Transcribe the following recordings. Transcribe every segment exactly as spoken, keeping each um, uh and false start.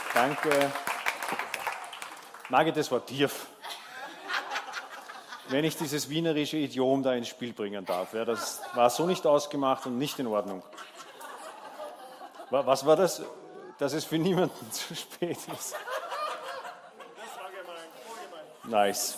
Danke. Margit, das war tief. Wenn ich dieses wienerische Idiom da ins Spiel bringen darf. Ja, das war so nicht ausgemacht und nicht in Ordnung. Was war das? Dass es für niemanden zu spät ist. Das war gemein, vorgemein. Nice.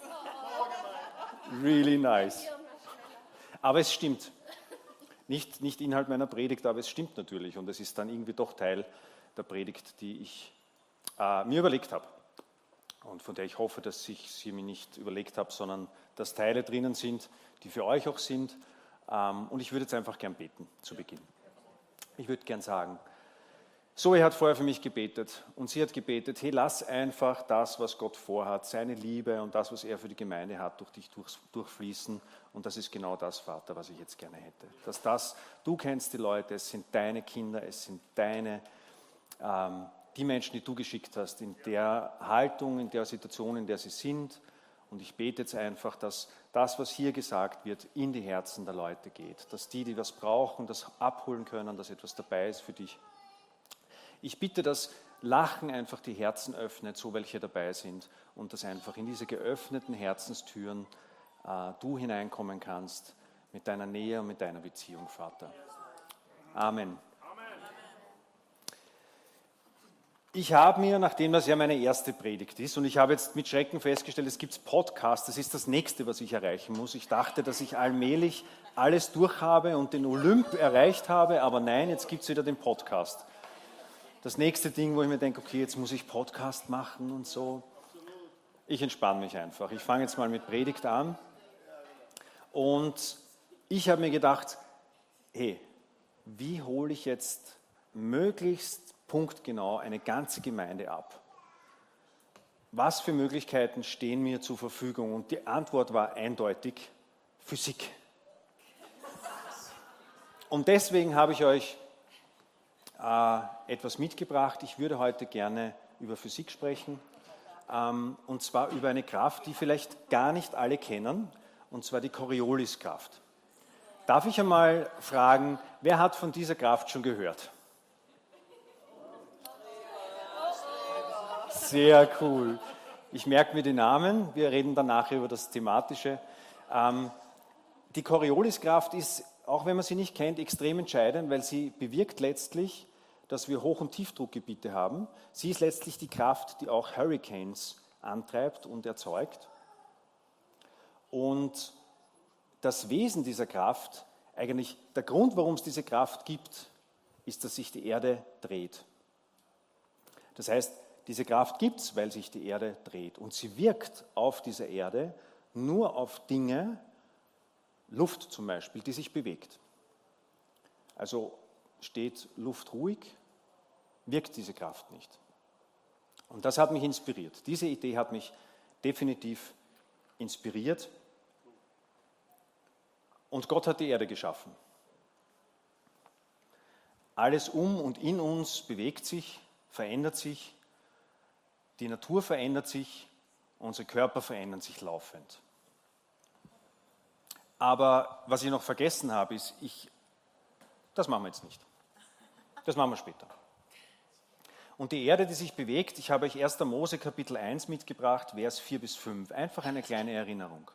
Really nice. Aber es stimmt. Nicht, nicht Inhalt meiner Predigt, aber es stimmt natürlich. Und es ist dann irgendwie doch Teil der Predigt, die ich äh, mir überlegt habe. Und von der ich hoffe, dass ich sie mir nicht überlegt habe, sondern dass Teile drinnen sind, die für euch auch sind. Ähm, und ich würde jetzt einfach gern beten zu Beginn. Ich würde gern sagen, Zoe hat vorher für mich gebetet und sie hat gebetet, hey, lass einfach das, was Gott vorhat, seine Liebe und das, was er für die Gemeinde hat, durch dich durch, durchfließen. Und das ist genau das, Vater, was ich jetzt gerne hätte. Dass das, du kennst die Leute, es sind deine Kinder, es sind deine, ähm, die Menschen, die du geschickt hast, in der Haltung, in der Situation, in der sie sind. Und ich bete jetzt einfach, dass das, was hier gesagt wird, in die Herzen der Leute geht. Dass die, die was brauchen, das abholen können, dass etwas dabei ist für dich. Ich bitte, dass Lachen einfach die Herzen öffnet, so welche dabei sind. Und dass einfach in diese geöffneten Herzenstüren äh, du hineinkommen kannst mit deiner Nähe und mit deiner Beziehung, Vater. Amen. Ich habe mir, nachdem das ja meine erste Predigt ist, und ich habe jetzt mit Schrecken festgestellt, es gibt Podcasts, das ist das Nächste, was ich erreichen muss. Ich dachte, dass ich allmählich alles durchhabe und den Olymp erreicht habe, aber nein, jetzt gibt es wieder den Podcast. Das nächste Ding, wo ich mir denke, okay, jetzt muss ich Podcast machen und so. Ich entspanne mich einfach. Ich fange jetzt mal mit Predigt an. Und ich habe mir gedacht, hey, wie hole ich jetzt möglichst punktgenau eine ganze Gemeinde ab? Was für Möglichkeiten stehen mir zur Verfügung? Und die Antwort war eindeutig Physik. Und deswegen habe ich euch äh, etwas mitgebracht. Ich würde heute gerne über Physik sprechen. Ähm, und zwar über eine Kraft, die vielleicht gar nicht alle kennen, und zwar die Corioliskraft. Darf ich einmal fragen, wer hat von dieser Kraft schon gehört? Sehr cool. Ich merke mir die Namen, wir reden dann nachher über das Thematische. Ähm, die Corioliskraft ist, auch wenn man sie nicht kennt, extrem entscheidend, weil sie bewirkt letztlich, dass wir Hoch- und Tiefdruckgebiete haben. Sie ist letztlich die Kraft, die auch Hurricanes antreibt und erzeugt. Und das Wesen dieser Kraft, eigentlich der Grund, warum es diese Kraft gibt, ist, dass sich die Erde dreht. Das heißt, diese Kraft gibt es, weil sich die Erde dreht. Und sie wirkt auf dieser Erde nur auf Dinge, Luft zum Beispiel, die sich bewegt. Also steht Luft ruhig, wirkt diese Kraft nicht. Und das hat mich inspiriert. Diese Idee hat mich definitiv inspiriert. Und Gott hat die Erde geschaffen. Alles um und in uns bewegt sich, verändert sich. Die Natur verändert sich, unsere Körper verändern sich laufend. Aber was ich noch vergessen habe, ist, ich, das machen wir jetzt nicht. Das machen wir später. Und die Erde, die sich bewegt, ich habe euch erster Mose Kapitel eins mitgebracht, Vers vier bis fünf. Einfach eine kleine Erinnerung.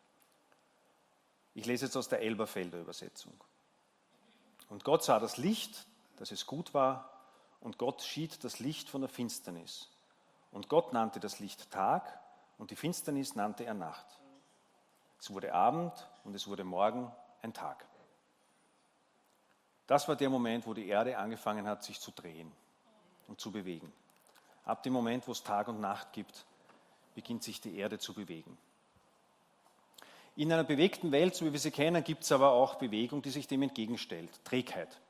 Ich lese jetzt aus der Elberfelder Übersetzung. Und Gott sah das Licht, dass es gut war, und Gott schied das Licht von der Finsternis. Und Gott nannte das Licht Tag und die Finsternis nannte er Nacht. Es wurde Abend und es wurde Morgen ein Tag. Das war der Moment, wo die Erde angefangen hat, sich zu drehen und zu bewegen. Ab dem Moment, wo es Tag und Nacht gibt, beginnt sich die Erde zu bewegen. In einer bewegten Welt, so wie wir sie kennen, gibt es aber auch Bewegung, die sich dem entgegenstellt. Trägheit.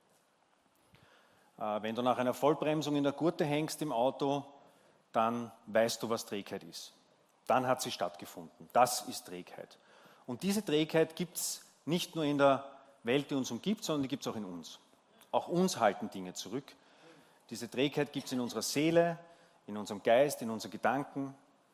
Wenn du nach einer Vollbremsung in der Gurte hängst im Auto, dann weißt du, was Trägheit ist. Dann hat sie stattgefunden. Das ist Trägheit. Und diese Trägheit gibt es nicht nur in der Welt, die uns umgibt, sondern die gibt es auch in uns. Auch uns halten Dinge zurück. Diese Trägheit gibt es in unserer Seele, in unserem Geist, in unseren Gedanken.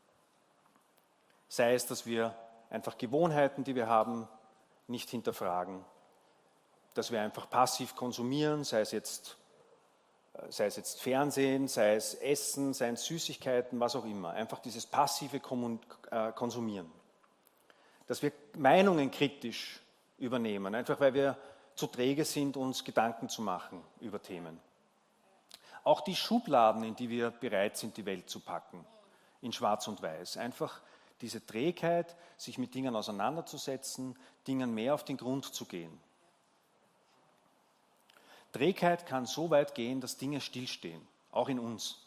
Sei es, dass wir einfach Gewohnheiten, die wir haben, nicht hinterfragen. Dass wir einfach passiv konsumieren, sei es jetzt sei es jetzt Fernsehen, sei es Essen, seien es Süßigkeiten, was auch immer. Einfach dieses passive Konsumieren. Dass wir Meinungen kritisch übernehmen, einfach weil wir zu träge sind, uns Gedanken zu machen über Themen. Auch die Schubladen, in die wir bereit sind, die Welt zu packen, in Schwarz und Weiß. Einfach diese Trägheit, sich mit Dingen auseinanderzusetzen, Dingen mehr auf den Grund zu gehen. Trägheit kann so weit gehen, dass Dinge stillstehen, auch in uns.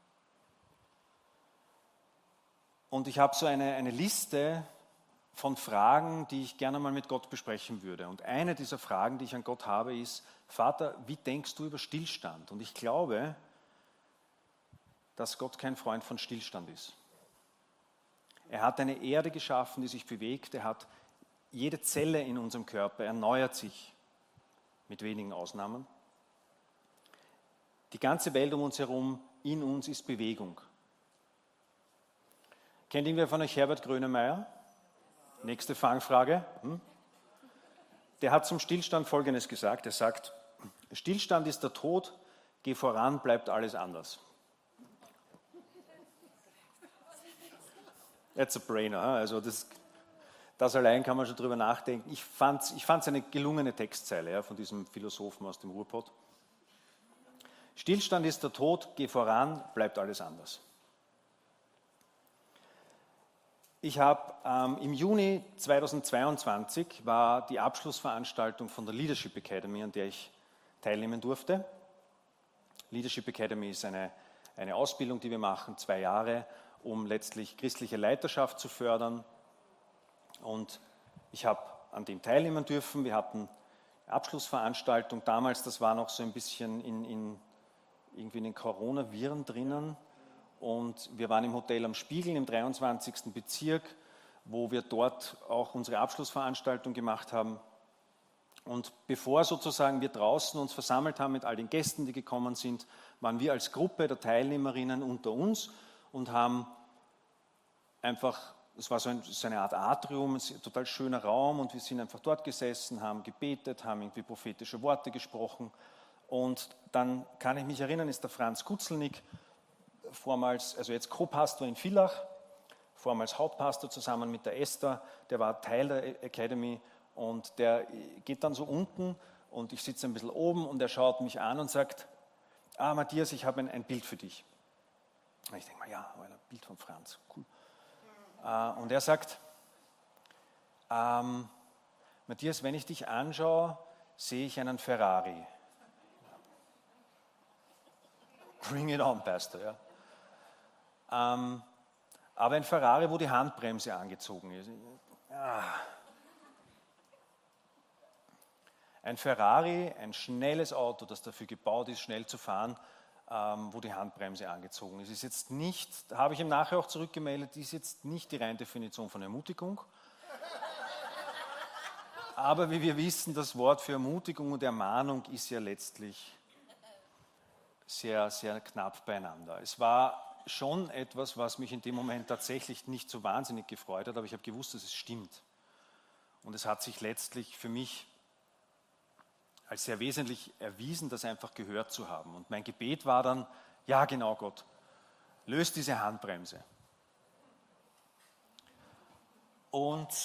Und ich habe so eine, eine Liste von Fragen, die ich gerne mal mit Gott besprechen würde. Und eine dieser Fragen, die ich an Gott habe, ist: Vater, wie denkst du über Stillstand? Und ich glaube, dass Gott kein Freund von Stillstand ist. Er hat eine Erde geschaffen, die sich bewegt. Er hat jede Zelle in unserem Körper erneuert sich, mit wenigen Ausnahmen. Die ganze Welt um uns herum, in uns ist Bewegung. Kennt irgendwer von euch Herbert Grönemeyer? Nächste Fangfrage. Hm? Der hat zum Stillstand Folgendes gesagt. Er sagt: Stillstand ist der Tod, geh voran, bleibt alles anders. That's a brainer. Also das, das allein kann man schon drüber nachdenken. Ich fand es ich fand's eine gelungene Textzeile, ja, von diesem Philosophen aus dem Ruhrpott. Stillstand ist der Tod, geh voran, bleibt alles anders. Ich habe ähm, im Juni zweitausendzweiundzwanzig war die Abschlussveranstaltung von der Leadership Academy, an der ich teilnehmen durfte. Leadership Academy ist eine, eine Ausbildung, die wir machen, zwei Jahre, um letztlich christliche Leiterschaft zu fördern. Und ich habe an dem teilnehmen dürfen. Wir hatten eine Abschlussveranstaltung. Damals, das war noch so ein bisschen in, in, irgendwie in den Coronaviren drinnen. Und wir waren im Hotel am Spiegel im dreiundzwanzigsten Bezirk, wo wir dort auch unsere Abschlussveranstaltung gemacht haben. Und bevor sozusagen wir draußen uns versammelt haben mit all den Gästen, die gekommen sind, waren wir als Gruppe der Teilnehmerinnen unter uns und haben einfach, es war so, ein, so eine Art Atrium, ein total schöner Raum, und wir sind einfach dort gesessen, haben gebetet, haben irgendwie prophetische Worte gesprochen. Und dann kann ich mich erinnern, ist der Franz Kutzelnick, vormals, also jetzt Co-Pastor in Villach, vormals Hauptpastor zusammen mit der Esther, der war Teil der Academy, und der geht dann so unten und ich sitze ein bisschen oben und er schaut mich an und sagt: Ah, Matthias, ich habe ein, ein Bild für dich. Und ich denke mal, ja, ein Bild von Franz, cool. Äh, und er sagt: ähm, Matthias, wenn ich dich anschaue, sehe ich einen Ferrari. Bring it on, Pastor, ja. Ähm, aber ein Ferrari, wo die Handbremse angezogen ist. Ah. Ein Ferrari, ein schnelles Auto, das dafür gebaut ist, schnell zu fahren, ähm, wo die Handbremse angezogen ist. Ist jetzt nicht, habe ich ihm nachher auch zurückgemeldet, ist jetzt nicht die reine Definition von Ermutigung. Aber wie wir wissen, das Wort für Ermutigung und Ermahnung ist ja letztlich sehr, sehr knapp beieinander. Es war schon etwas, was mich in dem Moment tatsächlich nicht so wahnsinnig gefreut hat, aber ich habe gewusst, dass es stimmt. Und es hat sich letztlich für mich als sehr wesentlich erwiesen, das einfach gehört zu haben. Und mein Gebet war dann: Ja, genau, Gott, löst diese Handbremse. Und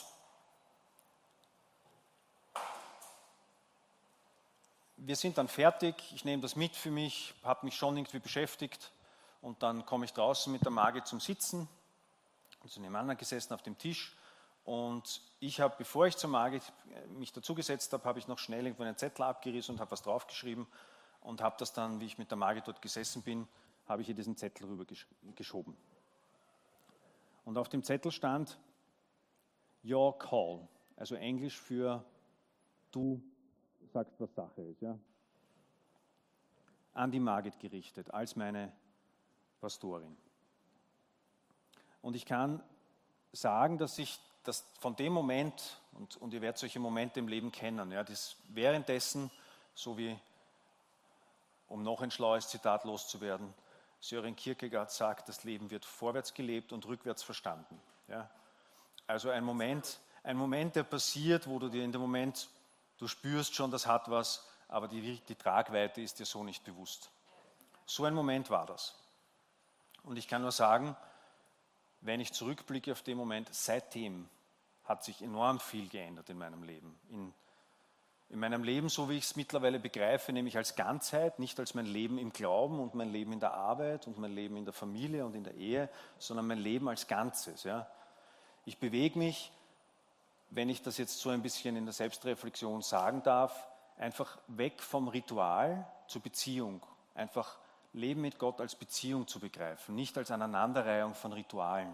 wir sind dann fertig, ich nehme das mit für mich, habe mich schon irgendwie beschäftigt, und dann komme ich draußen mit der Margit zum Sitzen, also nebeneinander gesessen auf dem Tisch, und ich habe, bevor ich zur Margit mich dazugesetzt habe, habe ich noch schnell irgendwo einen Zettel abgerissen und habe was draufgeschrieben und habe das dann, wie ich mit der Margit dort gesessen bin, habe ich ihr diesen Zettel rübergeschoben. Und auf dem Zettel stand Your Call, also Englisch für du sagst, was Sache ist, ja. An die Margit gerichtet, als meine Pastorin. Und ich kann sagen, dass ich das von dem Moment, und, und ihr werdet solche Momente im Leben kennen, ja, das währenddessen, so wie, um noch ein schlaues Zitat loszuwerden, Søren Kierkegaard sagt, das Leben wird vorwärts gelebt und rückwärts verstanden. Ja. Also ein Moment, ein Moment, der passiert, wo du dir in dem Moment, du spürst schon, das hat was, aber die, die Tragweite ist dir so nicht bewusst. So ein Moment war das. Und ich kann nur sagen, wenn ich zurückblicke auf den Moment, seitdem hat sich enorm viel geändert in meinem Leben. In, in meinem Leben, so wie ich es mittlerweile begreife, nämlich als Ganzheit, nicht als mein Leben im Glauben und mein Leben in der Arbeit und mein Leben in der Familie und in der Ehe, sondern mein Leben als Ganzes. Ja. Ich bewege mich, wenn ich das jetzt so ein bisschen in der Selbstreflexion sagen darf, einfach weg vom Ritual zur Beziehung. Einfach Leben mit Gott als Beziehung zu begreifen, nicht als Aneinanderreihung von Ritualen.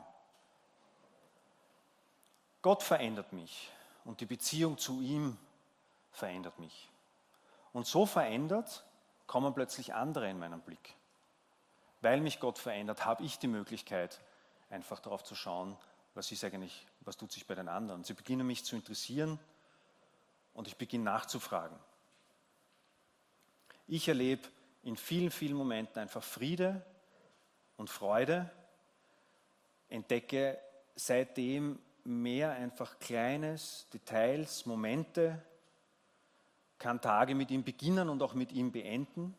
Gott verändert mich und die Beziehung zu ihm verändert mich. Und so verändert kommen plötzlich andere in meinen Blick. Weil mich Gott verändert, habe ich die Möglichkeit, einfach darauf zu schauen, was ist eigentlich, was tut sich bei den anderen. Sie beginnen mich zu interessieren und ich beginne nachzufragen. Ich erlebe in vielen, vielen Momenten einfach Friede und Freude, entdecke seitdem mehr einfach Kleines, Details, Momente, kann Tage mit ihm beginnen und auch mit ihm beenden.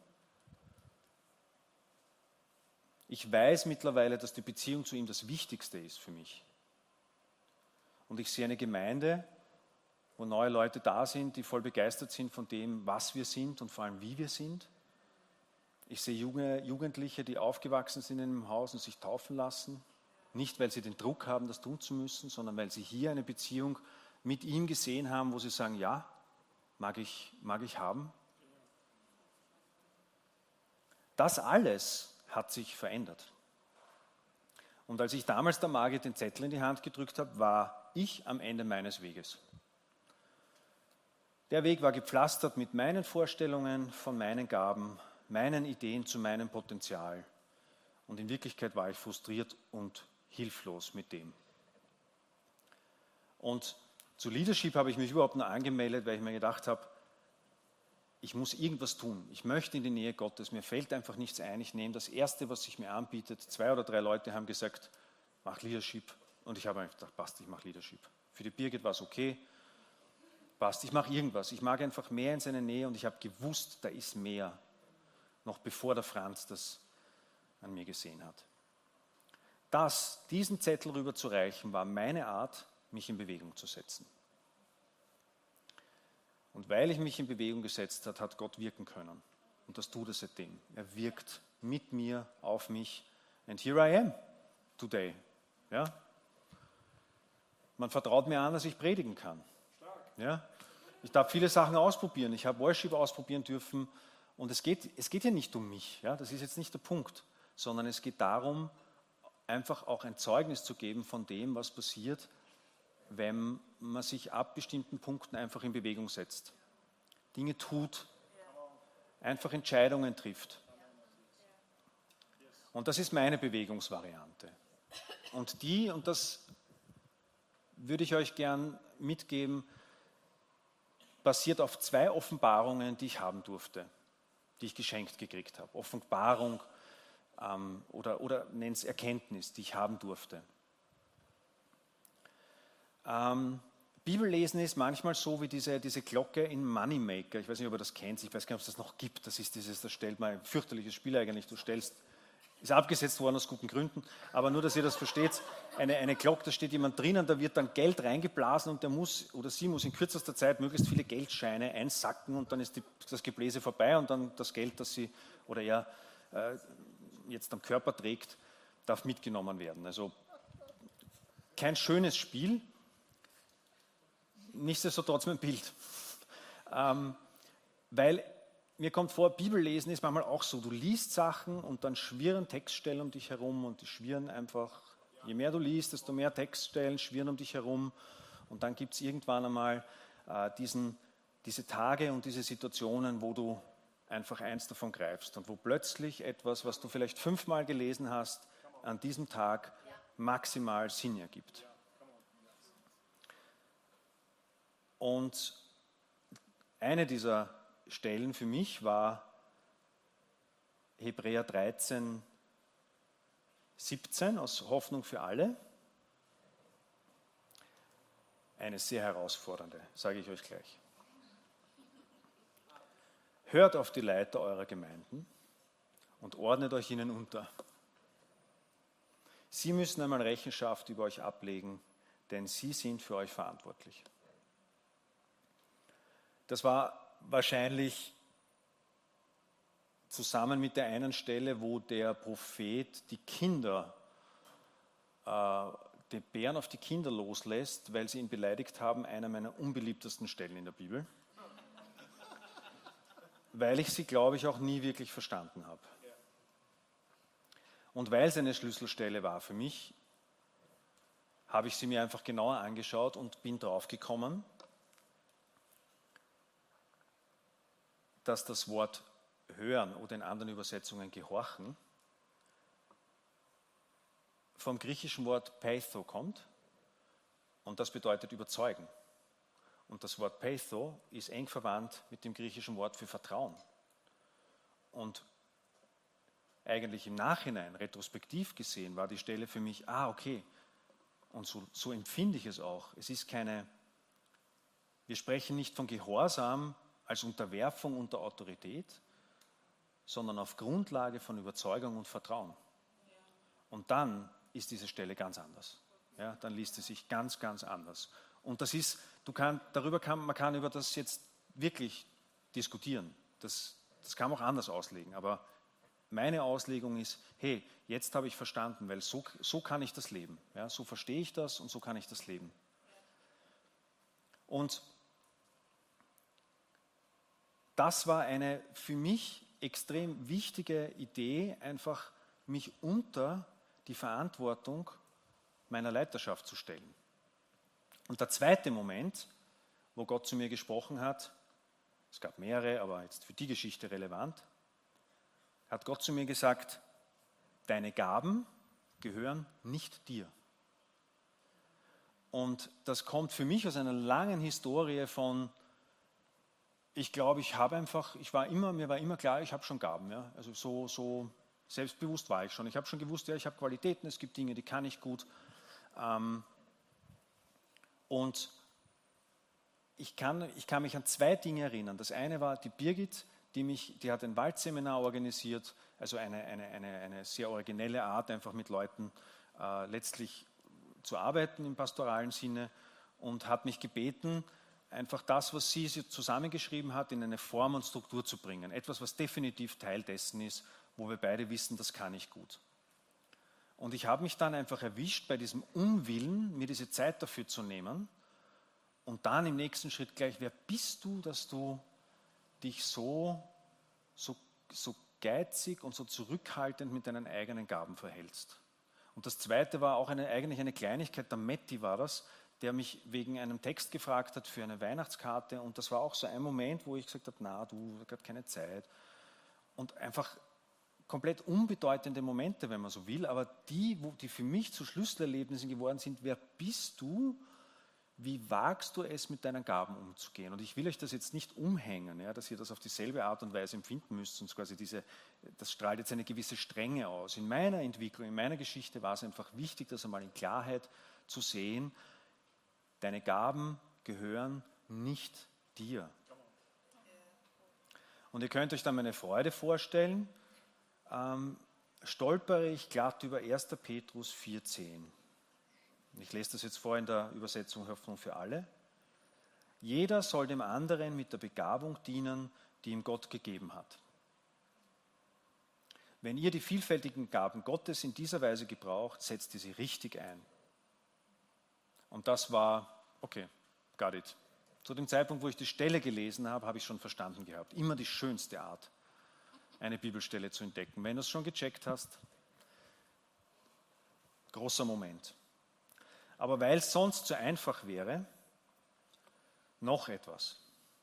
Ich weiß mittlerweile, dass die Beziehung zu ihm das Wichtigste ist für mich. Und ich sehe eine Gemeinde, wo neue Leute da sind, die voll begeistert sind von dem, was wir sind und vor allem, wie wir sind. Ich sehe junge Jugendliche, die aufgewachsen sind in einem Haus und sich taufen lassen. Nicht, weil sie den Druck haben, das tun zu müssen, sondern weil sie hier eine Beziehung mit ihm gesehen haben, wo sie sagen, ja, mag ich, mag ich haben. Das alles hat sich verändert. Und als ich damals der Margit den Zettel in die Hand gedrückt habe, war ich am Ende meines Weges. Der Weg war gepflastert mit meinen Vorstellungen von meinen Gaben, meinen Ideen zu meinem Potenzial. Und in Wirklichkeit war ich frustriert und hilflos mit dem. Und zu Leadership habe ich mich überhaupt nur angemeldet, weil ich mir gedacht habe, ich muss irgendwas tun. Ich möchte in die Nähe Gottes. Mir fällt einfach nichts ein. Ich nehme das Erste, was sich mir anbietet. Zwei oder drei Leute haben gesagt, mach Leadership. Und ich habe einfach gedacht, passt, ich mache Leadership. Für die Birgit war es okay. Passt, ich mache irgendwas. Ich mag einfach mehr in seine Nähe und ich habe gewusst, da ist mehr. Noch bevor der Franz das an mir gesehen hat. Das, diesen Zettel rüberzureichen, war meine Art, mich in Bewegung zu setzen. Und weil ich mich in Bewegung gesetzt habe, hat Gott wirken können. Und das tut er seitdem. Er wirkt mit mir, auf mich. And here I am today. Ja? Man vertraut mir an, dass ich predigen kann. Ja? Ich darf viele Sachen ausprobieren. Ich habe Worship ausprobieren dürfen. Und es geht, es geht ja nicht um mich. Ja? Das ist jetzt nicht der Punkt. Sondern es geht darum, einfach auch ein Zeugnis zu geben von dem, was passiert, wenn man sich ab bestimmten Punkten einfach in Bewegung setzt. Dinge tut, einfach Entscheidungen trifft. Und das ist meine Bewegungsvariante. Und die, und das würde ich euch gern mitgeben, basiert auf zwei Offenbarungen, die ich haben durfte, die ich geschenkt gekriegt habe. Offenbarung ähm, oder, oder nennt es Erkenntnis, die ich haben durfte. Ähm, Bibellesen ist manchmal so wie diese, diese Glocke in Moneymaker. Ich weiß nicht, ob ihr das kennt, ich weiß gar nicht, ob es das noch gibt. Das ist dieses, das stellt man, ein fürchterliches Spiel eigentlich. Du stellst, ist abgesetzt worden aus guten Gründen, aber nur, dass ihr das versteht, eine, eine Glocke, da steht jemand drinnen, da wird dann Geld reingeblasen und der muss oder sie muss in kürzester Zeit möglichst viele Geldscheine einsacken und dann ist die, das Gebläse vorbei und dann das Geld, das sie oder er äh, jetzt am Körper trägt, darf mitgenommen werden. Also kein schönes Spiel. Nichtsdestotrotz mein Bild. Ähm, weil mir kommt vor, Bibellesen ist manchmal auch so, du liest Sachen und dann schwirren Textstellen um dich herum und die schwirren einfach, je mehr du liest, desto mehr Textstellen schwirren um dich herum und dann gibt es irgendwann einmal äh, diesen, diese Tage und diese Situationen, wo du einfach eins davon greifst und wo plötzlich etwas, was du vielleicht fünfmal gelesen hast, an diesem Tag maximal Sinn ergibt. Und eine dieser Stellen für mich war Hebräer dreizehn, siebzehn aus Hoffnung für alle. Eine sehr herausfordernde, sage ich euch gleich. Hört auf die Leiter eurer Gemeinden und ordnet euch ihnen unter. Sie müssen einmal Rechenschaft über euch ablegen, denn sie sind für euch verantwortlich. Das war wahrscheinlich zusammen mit der einen Stelle, wo der Prophet die Kinder, äh, den Bären auf die Kinder loslässt, weil sie ihn beleidigt haben, einer meiner unbeliebtesten Stellen in der Bibel. Weil ich sie, glaube ich, auch nie wirklich verstanden habe. Und weil es eine Schlüsselstelle war für mich, habe ich sie mir einfach genauer angeschaut und bin draufgekommen, dass das Wort hören oder in anderen Übersetzungen gehorchen vom griechischen Wort peitho kommt und das bedeutet überzeugen. Und das Wort peitho ist eng verwandt mit dem griechischen Wort für Vertrauen. Und eigentlich im Nachhinein, retrospektiv gesehen, war die Stelle für mich, ah, okay, und so, so empfinde ich es auch. Es ist keine, wir sprechen nicht von Gehorsam als Unterwerfung unter Autorität, sondern auf Grundlage von Überzeugung und Vertrauen. Und dann ist diese Stelle ganz anders. Ja, dann liest es sich ganz, ganz anders. Und das ist, du kann, darüber kann, man kann über das jetzt wirklich diskutieren. Das, das kann man auch anders auslegen, aber meine Auslegung ist, hey, jetzt habe ich verstanden, weil so, so kann ich das leben. Ja, so verstehe ich das und so kann ich das leben. Und das war eine für mich extrem wichtige Idee, einfach mich unter die Verantwortung meiner Leiterschaft zu stellen. Und der zweite Moment, wo Gott zu mir gesprochen hat, es gab mehrere, aber jetzt für die Geschichte relevant, hat Gott zu mir gesagt, deine Gaben gehören nicht dir. Und das kommt für mich aus einer langen Historie von, ich glaube, ich habe einfach, ich war immer, mir war immer klar, ich habe schon Gaben. Ja? Also so, so selbstbewusst war ich schon. Ich habe schon gewusst, ja, ich habe Qualitäten, es gibt Dinge, die kann ich gut. Ähm, und ich kann, ich kann mich an zwei Dinge erinnern. Das eine war die Birgit, die, mich, die hat ein Waldseminar organisiert, also eine, eine, eine, eine sehr originelle Art, einfach mit Leuten äh, letztlich zu arbeiten im pastoralen Sinne und hat mich gebeten, einfach das, was sie zusammengeschrieben hat, in eine Form und Struktur zu bringen. Etwas, was definitiv Teil dessen ist, wo wir beide wissen, das kann ich gut. Und ich habe mich dann einfach erwischt bei diesem Unwillen, mir diese Zeit dafür zu nehmen und dann im nächsten Schritt gleich, wer bist du, dass du dich so, so, so geizig und so zurückhaltend mit deinen eigenen Gaben verhältst. Und das Zweite war auch eine, eigentlich eine Kleinigkeit, der Matti war das, der mich wegen einem Text gefragt hat für eine Weihnachtskarte und das war auch so ein Moment, wo ich gesagt habe, na, du, ich habe keine Zeit. Und einfach komplett unbedeutende Momente, wenn man so will, aber die, wo die für mich zu Schlüsselerlebnissen geworden sind, wer bist du, wie wagst du es, mit deinen Gaben umzugehen? Und ich will euch das jetzt nicht umhängen, ja, dass ihr das auf dieselbe Art und Weise empfinden müsst, sonst quasi diese, das strahlt jetzt eine gewisse Strenge aus. In meiner Entwicklung, in meiner Geschichte war es einfach wichtig, das einmal in Klarheit zu sehen, deine Gaben gehören nicht dir. Und ihr könnt euch dann meine Freude vorstellen, ähm, stolpere ich glatt über erster Petrus vier zehn. Ich lese das jetzt vor in der Übersetzung Hoffnung für alle. Jeder soll dem anderen mit der Begabung dienen, die ihm Gott gegeben hat. Wenn ihr die vielfältigen Gaben Gottes in dieser Weise gebraucht, setzt ihr sie richtig ein. Und das war, okay, got it. Zu dem Zeitpunkt, wo ich die Stelle gelesen habe, habe ich schon verstanden gehabt. Immer die schönste Art, eine Bibelstelle zu entdecken. Wenn du es schon gecheckt hast, großer Moment. Aber weil es sonst zu einfach wäre, noch etwas.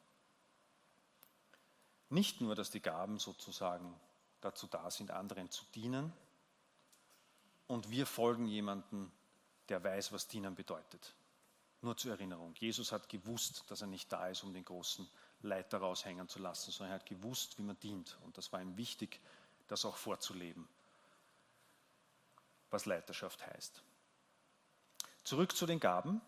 Nicht nur, dass die Gaben sozusagen dazu da sind, anderen zu dienen und wir folgen jemandem, der weiß, was dienen bedeutet. Nur zur Erinnerung, Jesus hat gewusst, dass er nicht da ist, um den großen Leiter raushängen zu lassen, sondern er hat gewusst, wie man dient. Und das war ihm wichtig, das auch vorzuleben, was Leiterschaft heißt. Zurück zu den Gaben.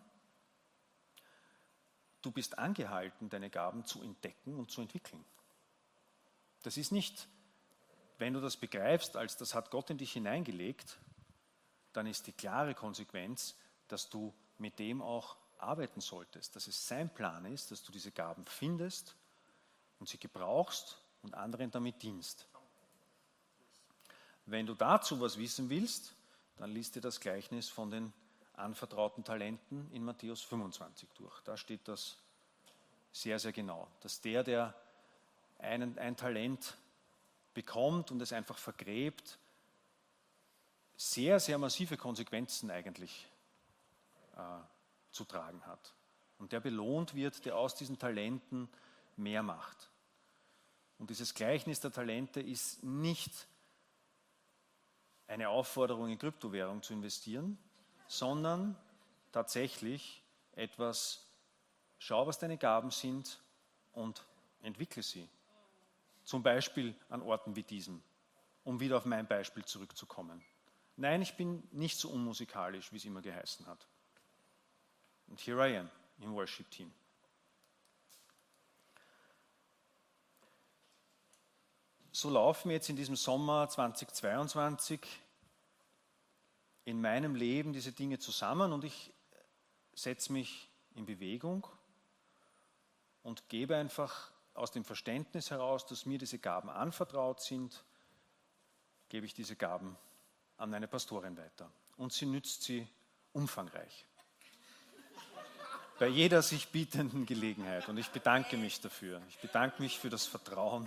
Du bist angehalten, deine Gaben zu entdecken und zu entwickeln. Das ist nicht wenn du das begreifst, als das hat Gott in dich hineingelegt, dann ist die klare Konsequenz, dass du mit dem auch arbeiten solltest, dass es sein Plan ist, dass du diese Gaben findest und sie gebrauchst und anderen damit dienst. Wenn du dazu was wissen willst, dann liest dir das Gleichnis von den anvertrauten Talenten in Matthäus fünfundzwanzig durch. Da steht das sehr, sehr genau, dass der, der einen, ein Talent bekommt und es einfach vergräbt, sehr, sehr massive Konsequenzen eigentlich äh, zu tragen hat. Und der belohnt wird, der aus diesen Talenten mehr macht. Und dieses Gleichnis der Talente ist nicht eine Aufforderung, in Kryptowährung zu investieren, sondern tatsächlich etwas, schau, was deine Gaben sind und entwickle sie. Zum Beispiel an Orten wie diesem, um wieder auf mein Beispiel zurückzukommen. Nein, ich bin nicht so unmusikalisch, wie es immer geheißen hat. Und here I am im Worship Team. So laufen jetzt in diesem Sommer zweitausendzweiundzwanzig in meinem Leben diese Dinge zusammen und ich setze mich in Bewegung und gebe einfach aus dem Verständnis heraus, dass mir diese Gaben anvertraut sind, gebe ich diese Gaben an eine Pastorin weiter. Und sie nützt sie umfangreich. Bei jeder sich bietenden Gelegenheit. Und ich bedanke mich dafür. Ich bedanke mich für das Vertrauen.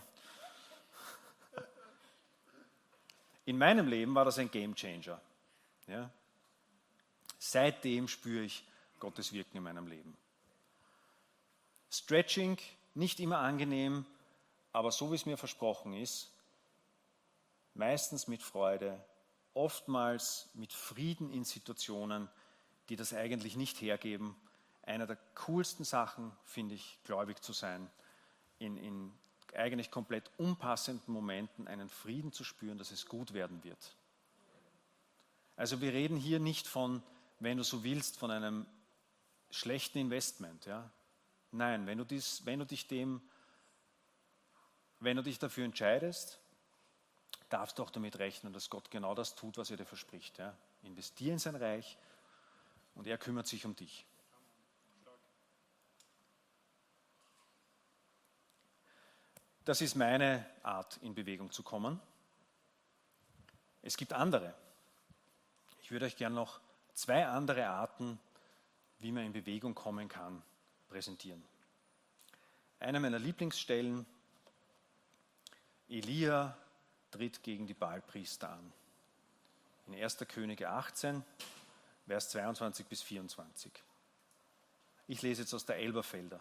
In meinem Leben war das ein Gamechanger. Ja? Seitdem spüre ich Gottes Wirken in meinem Leben. Stretching, nicht immer angenehm, aber so wie es mir versprochen ist, meistens mit Freude, oftmals mit Frieden in Situationen, die das eigentlich nicht hergeben. Einer der coolsten Sachen, finde ich, gläubig zu sein, in, in eigentlich komplett unpassenden Momenten einen Frieden zu spüren, dass es gut werden wird. Also wir reden hier nicht von, wenn du so willst, von einem schlechten Investment. Ja? Nein, wenn du, dies, wenn du dich dem, wenn du dich dafür entscheidest, darfst du auch damit rechnen, dass Gott genau das tut, was er dir verspricht. Ja? Investier in sein Reich und er kümmert sich um dich. Das ist meine Art, in Bewegung zu kommen. Es gibt andere. Ich würde euch gerne noch zwei andere Arten, wie man in Bewegung kommen kann, präsentieren. Eine meiner Lieblingsstellen: Elia tritt gegen die Baalpriester an. In erster Könige achtzehn, Vers zweiundzwanzig bis vierundzwanzig. Ich lese jetzt aus der Elberfelder.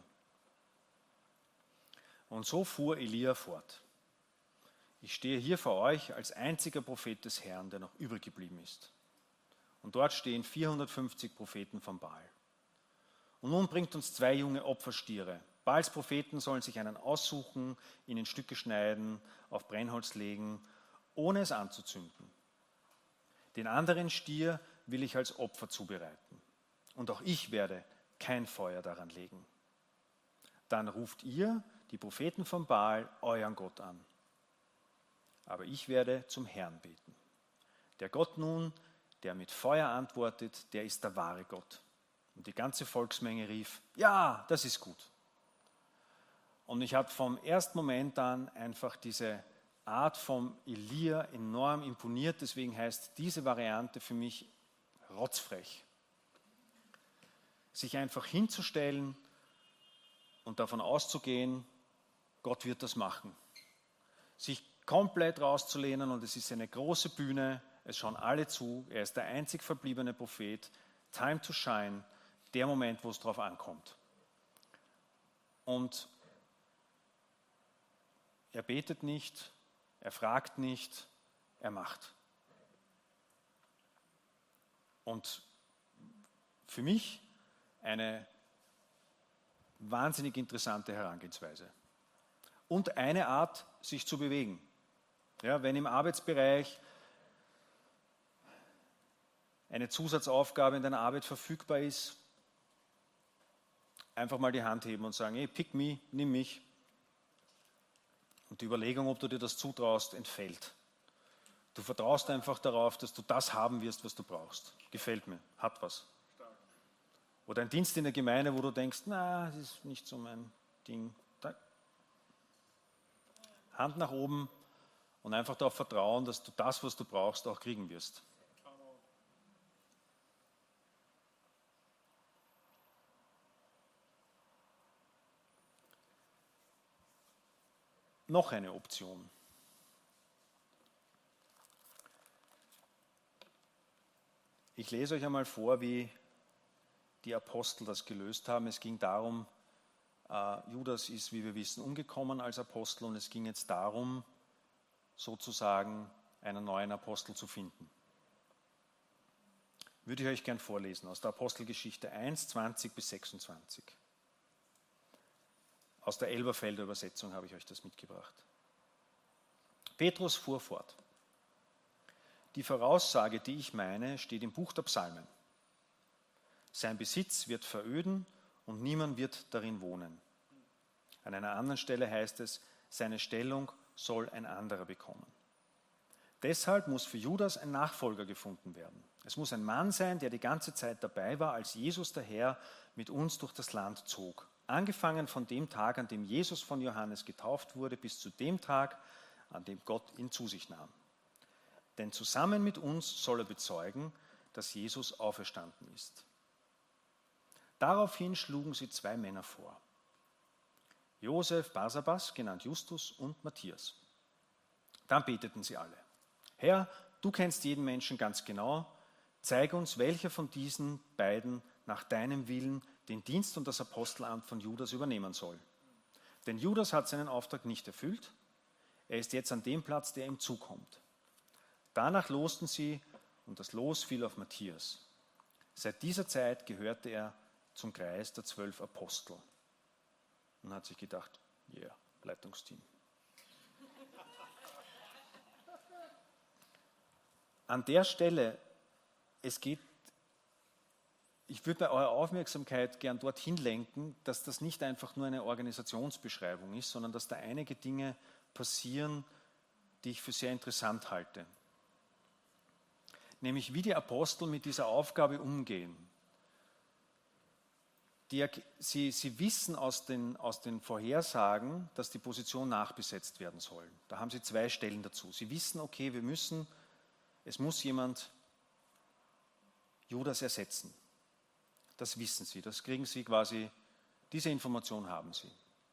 Und so fuhr Elia fort. Ich stehe hier vor euch als einziger Prophet des Herrn, der noch übrig geblieben ist. Und dort stehen vierhundertfünfzig Propheten von Baal. Und nun bringt uns zwei junge Opferstiere. Baals Propheten sollen sich einen aussuchen, ihn in Stücke schneiden, auf Brennholz legen, ohne es anzuzünden. Den anderen Stier will ich als Opfer zubereiten. Und auch ich werde kein Feuer daran legen. Dann ruft ihr, die Propheten von Baal, euren Gott an. Aber ich werde zum Herrn beten. Der Gott nun, der mit Feuer antwortet, der ist der wahre Gott. Und die ganze Volksmenge rief, ja, das ist gut. Und ich habe vom ersten Moment an einfach diese Art vom Elia enorm imponiert. Deswegen heißt diese Variante für mich rotzfrech. Sich einfach hinzustellen und davon auszugehen, Gott wird das machen. Sich komplett rauszulehnen und es ist eine große Bühne, es schauen alle zu, er ist der einzig verbliebene Prophet, time to shine, der Moment, wo es drauf ankommt. Und er betet nicht, er fragt nicht, er macht. Und für mich eine wahnsinnig interessante Herangehensweise. Und eine Art, sich zu bewegen. Ja, wenn im Arbeitsbereich eine Zusatzaufgabe in deiner Arbeit verfügbar ist, einfach mal die Hand heben und sagen, hey, pick me, nimm mich. Und die Überlegung, ob du dir das zutraust, entfällt. Du vertraust einfach darauf, dass du das haben wirst, was du brauchst. Gefällt mir, hat was. Oder ein Dienst in der Gemeinde, wo du denkst, na, das ist nicht so mein Ding. Da. Hand nach oben und einfach darauf vertrauen, dass du das, was du brauchst, auch kriegen wirst. Noch eine Option. Ich lese euch einmal vor, wie die Apostel das gelöst haben. Es ging darum, äh, Judas ist, wie wir wissen, umgekommen als Apostel und es ging jetzt darum, sozusagen einen neuen Apostel zu finden. Würde ich euch gern vorlesen aus der Apostelgeschichte eins, zwanzig bis sechsundzwanzig. Aus der Elberfelder Übersetzung habe ich euch das mitgebracht. Petrus fuhr fort. Die Voraussage, die ich meine, steht im Buch der Psalmen. Sein Besitz wird veröden und niemand wird darin wohnen. An einer anderen Stelle heißt es, seine Stellung soll ein anderer bekommen. Deshalb muss für Judas ein Nachfolger gefunden werden. Es muss ein Mann sein, der die ganze Zeit dabei war, als Jesus der Herr mit uns durch das Land zog. Angefangen von dem Tag, an dem Jesus von Johannes getauft wurde, bis zu dem Tag, an dem Gott ihn zu sich nahm. Denn zusammen mit uns soll er bezeugen, dass Jesus auferstanden ist. Daraufhin schlugen sie zwei Männer vor. Josef Barsabas, genannt Justus, und Matthias. Dann beteten sie alle. Herr, du kennst jeden Menschen ganz genau. Zeige uns, welcher von diesen beiden nach deinem Willen den Dienst und das Apostelamt von Judas übernehmen soll. Denn Judas hat seinen Auftrag nicht erfüllt. Er ist jetzt an dem Platz, der ihm zukommt. Danach losten sie und das Los fiel auf Matthias. Seit dieser Zeit gehörte er zum Kreis der zwölf Apostel. Und hat sich gedacht, ja, yeah, Leitungsteam. An der Stelle, es geht, ich würde bei eurer Aufmerksamkeit gern dorthin lenken, dass das nicht einfach nur eine Organisationsbeschreibung ist, sondern dass da einige Dinge passieren, die ich für sehr interessant halte. Nämlich wie die Apostel mit dieser Aufgabe umgehen. Die, sie, sie wissen aus den, aus den Vorhersagen, dass die Position nachbesetzt werden soll. Da haben sie zwei Stellen dazu. Sie wissen, okay, wir müssen, es muss jemand Judas ersetzen. Das wissen sie, das kriegen sie quasi, diese Information haben sie.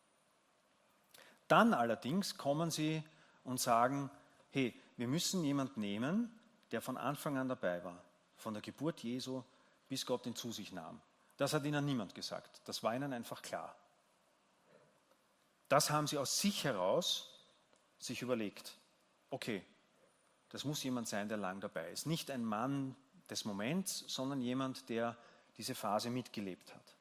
Dann allerdings kommen sie und sagen, hey, wir müssen jemanden nehmen, der von Anfang an dabei war, von der Geburt Jesu bis Gott ihn zu sich nahm. Das hat ihnen niemand gesagt, das war ihnen einfach klar. Das haben sie aus sich heraus sich überlegt. Okay, das muss jemand sein, der lang dabei ist. Nicht ein Mann des Moments, sondern jemand, der diese Phase mitgelebt hat.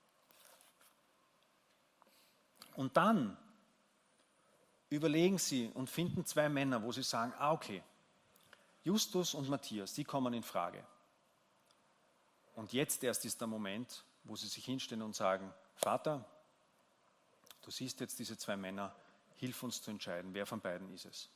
Und dann überlegen sie und finden zwei Männer, wo sie sagen, ah okay, Justus und Matthias, die kommen in Frage. Und jetzt erst ist der Moment, wo sie sich hinstellen und sagen, Vater, du siehst jetzt diese zwei Männer, hilf uns zu entscheiden, wer von beiden ist es.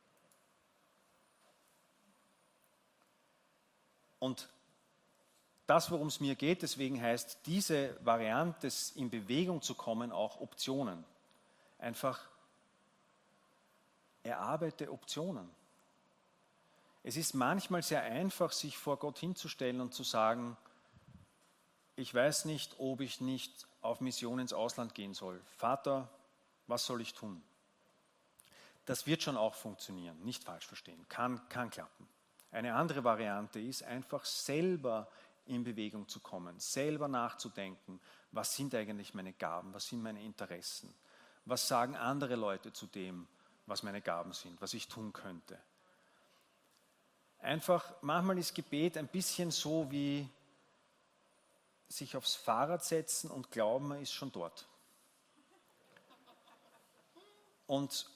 Und das, worum es mir geht, deswegen heißt diese Variante, in Bewegung zu kommen, auch Optionen. Einfach erarbeite Optionen. Es ist manchmal sehr einfach, sich vor Gott hinzustellen und zu sagen, ich weiß nicht, ob ich nicht auf Mission ins Ausland gehen soll. Vater, was soll ich tun? Das wird schon auch funktionieren, nicht falsch verstehen, kann, kann klappen. Eine andere Variante ist, einfach selber in Bewegung zu kommen, selber nachzudenken, was sind eigentlich meine Gaben, was sind meine Interessen, was sagen andere Leute zu dem, was meine Gaben sind, was ich tun könnte. Einfach, manchmal ist Gebet ein bisschen so wie sich aufs Fahrrad setzen und glauben, man ist schon dort. Und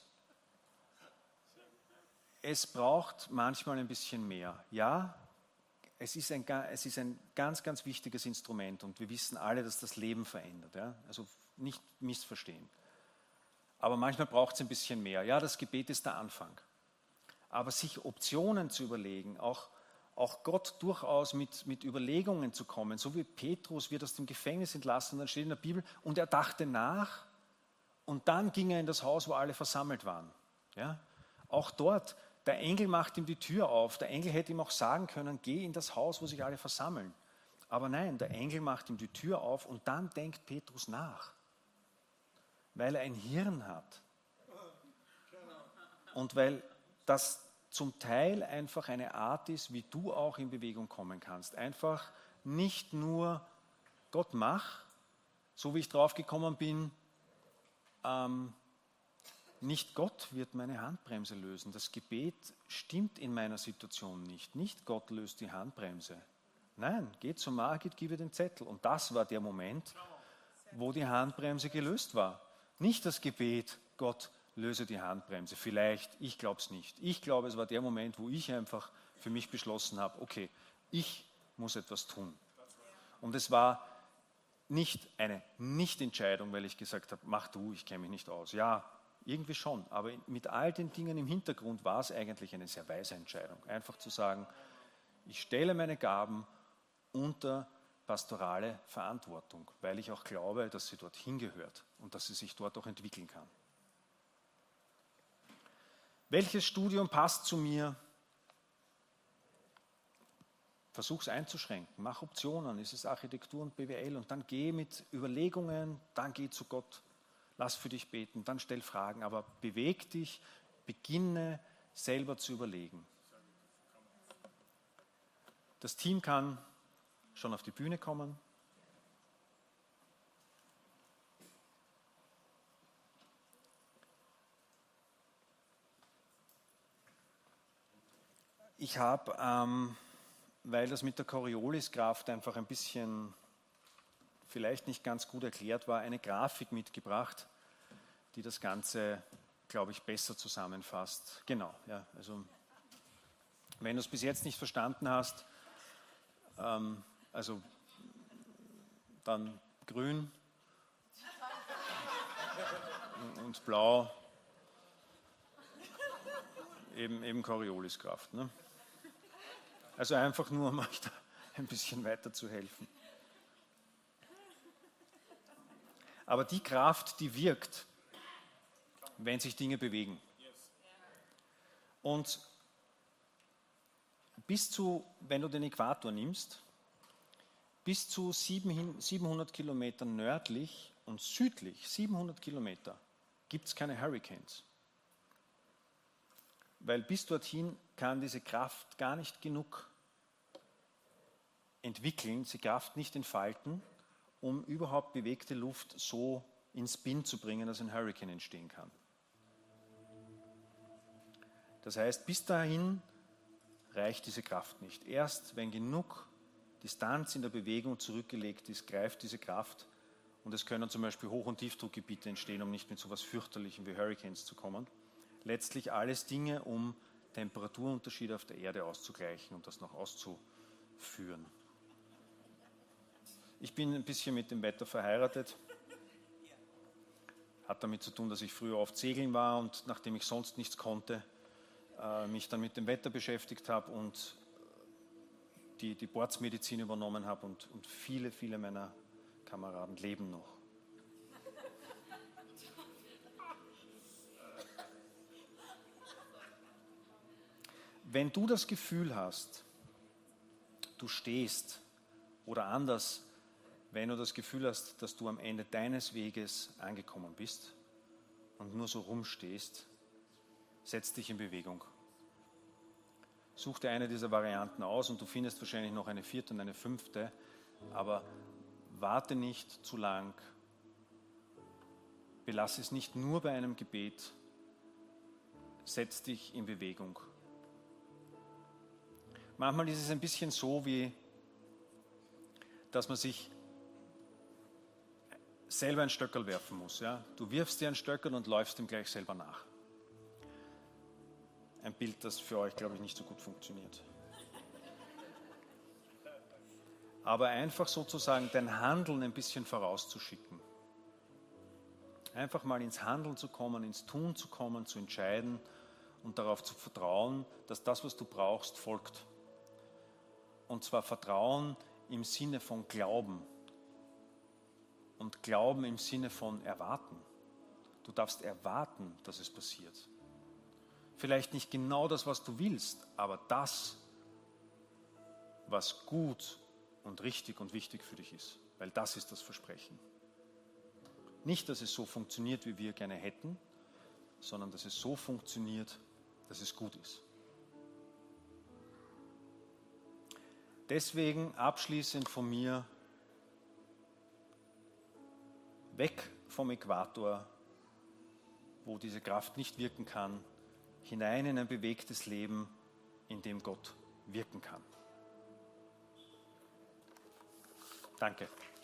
es braucht manchmal ein bisschen mehr. Ja, es ist ein, es ist ein ganz, ganz wichtiges Instrument und wir wissen alle, dass das Leben verändert. Ja? Also nicht missverstehen. aber manchmal braucht es ein bisschen mehr. Ja, das Gebet ist der Anfang. Aber sich Optionen zu überlegen, auch, auch Gott durchaus mit, mit Überlegungen zu kommen, so wie Petrus wird aus dem Gefängnis entlassen, dann steht in der Bibel, und er dachte nach und dann ging er in das Haus, wo alle versammelt waren. Ja? Auch dort, der Engel macht ihm die Tür auf, der Engel hätte ihm auch sagen können, geh in das Haus, wo sich alle versammeln. Aber nein, der Engel macht ihm die Tür auf und dann denkt Petrus nach, weil er ein Hirn hat und weil das zum Teil einfach eine Art ist, wie du auch in Bewegung kommen kannst. Einfach nicht nur Gott mach, so wie ich drauf gekommen bin, ähm, nicht Gott wird meine Handbremse lösen. Das Gebet stimmt in meiner Situation nicht. Nicht Gott löst die Handbremse. Nein, geh zu Margit, gib ihr den Zettel. Und das war der Moment, wo die Handbremse gelöst war. Nicht das Gebet, Gott löse die Handbremse. Vielleicht, ich glaube es nicht. Ich glaube, es war der Moment, wo ich einfach für mich beschlossen habe, okay, ich muss etwas tun. Und es war nicht eine Nicht-Entscheidung, weil ich gesagt habe, mach du, ich kenne mich nicht aus. Ja, irgendwie schon, aber mit all den Dingen im Hintergrund war es eigentlich eine sehr weise Entscheidung. Einfach zu sagen, ich stelle meine Gaben unter pastorale Verantwortung, weil ich auch glaube, dass sie dorthin gehört und dass sie sich dort auch entwickeln kann. Welches Studium passt zu mir? Versuch es einzuschränken, mach Optionen, ist es Architektur und B W L und dann geh mit Überlegungen, dann geh zu Gott, lass für dich beten, dann stell Fragen, aber beweg dich, beginne selber zu überlegen. Das Team kann schon auf die Bühne kommen. Ich habe, ähm, weil das mit der Corioliskraft einfach ein bisschen vielleicht nicht ganz gut erklärt war, eine Grafik mitgebracht, die das Ganze, glaube ich, besser zusammenfasst. Genau, ja, also wenn du es bis jetzt nicht verstanden hast, ähm, also dann grün und blau, eben, eben Corioliskraft. Ne? Also einfach nur, um euch da ein bisschen weiter zu helfen. Aber die Kraft, die wirkt, wenn sich Dinge bewegen. Und bis zu, wenn du den Äquator nimmst, bis zu siebenhundert Kilometer nördlich und südlich, siebenhundert Kilometer, gibt es keine Hurricanes. Weil bis dorthin kann diese Kraft gar nicht genug entwickeln, diese Kraft nicht entfalten, um überhaupt bewegte Luft so in Spin zu bringen, dass ein Hurricane entstehen kann. Das heißt, bis dahin reicht diese Kraft nicht. Erst wenn genug Distanz in der Bewegung zurückgelegt ist, greift diese Kraft und es können zum Beispiel Hoch- und Tiefdruckgebiete entstehen, um nicht mit so etwas Fürchterlichem wie Hurricanes zu kommen. Letztlich alles Dinge, um Temperaturunterschiede auf der Erde auszugleichen und das noch auszuführen. Ich bin ein bisschen mit dem Wetter verheiratet. Hat damit zu tun, dass ich früher oft segeln war und nachdem ich sonst nichts konnte, äh, mich dann mit dem Wetter beschäftigt habe und die, die Bordmedizin übernommen habe und, und viele, viele meiner Kameraden leben noch. Wenn du das Gefühl hast, du stehst oder anders, wenn du das Gefühl hast, dass du am Ende deines Weges angekommen bist und nur so rumstehst, setz dich in Bewegung. Such dir eine dieser Varianten aus und du findest wahrscheinlich noch eine vierte und eine fünfte, aber warte nicht zu lang. Belasse es nicht nur bei einem Gebet. Setz dich in Bewegung. Manchmal ist es ein bisschen so, wie dass man sich selber ein Stöckerl werfen muss. Ja? Du wirfst dir ein Stöckerl und läufst ihm gleich selber nach. Ein Bild, das für euch, glaube ich, nicht so gut funktioniert. Aber einfach sozusagen dein Handeln ein bisschen vorauszuschicken. Einfach mal ins Handeln zu kommen, ins Tun zu kommen, zu entscheiden und darauf zu vertrauen, dass das, was du brauchst, folgt. Und zwar Vertrauen im Sinne von Glauben und Glauben im Sinne von Erwarten. Du darfst erwarten, dass es passiert. Vielleicht nicht genau das, was du willst, aber das, was gut und richtig und wichtig für dich ist. Weil das ist das Versprechen. Nicht, dass es so funktioniert, wie wir gerne hätten, sondern dass es so funktioniert, dass es gut ist. Deswegen abschließend von mir, weg vom Äquator, wo diese Kraft nicht wirken kann, hinein in ein bewegtes Leben, in dem Gott wirken kann. Danke.